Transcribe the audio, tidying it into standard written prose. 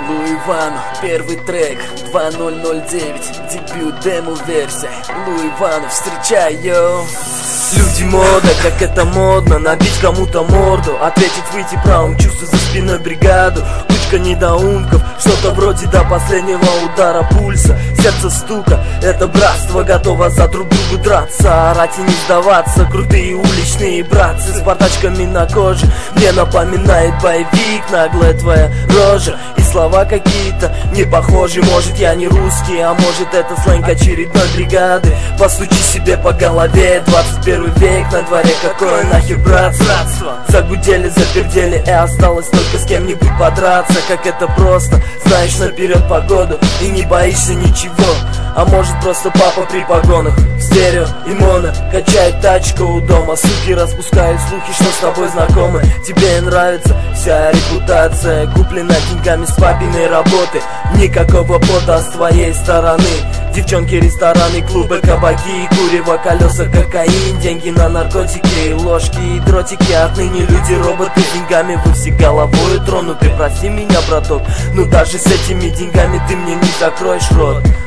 Луи Ван, первый трек, 2009, дебют, демо-версия. Луи Ван, встречай, йоу. Люди мода, как это модно, набить кому-то морду, ответить, выйти правым, чувствую за спиной бригаду. Кучка недоумков, что-то вроде до последнего удара пульса. Сердце стука, это братство готово за друг другу драться, орать и не сдаваться. Крутые уличные братцы с бардачками на коже, мне напоминает боевик, наглая твоя рожа. И слова какие-то не похожи, может я не русский, а может это сленг очередной бригады. Постучи себе по голове, 21 век на дворе, какое нахер братство. Загудели, запердели, и осталось только с кем-нибудь подраться. Как это просто, знаешь наперед погоду и не боишься ничего. А может просто папа при погонах, в стерео и моно качает тачка у дома. Суки распускают слухи, что с тобой знакомы. Тебе нравится вся репутация, куплена деньгами с папиной работы. Никакого пота с твоей стороны. Девчонки, рестораны, клубы, кабаки, курево, колеса, кокаин. Деньги на наркотики, ложки и дротики. Отныне люди роботы, деньгами вы все головой тронуты. Прости меня, браток, но даже с этими деньгами ты мне не закроешь рот.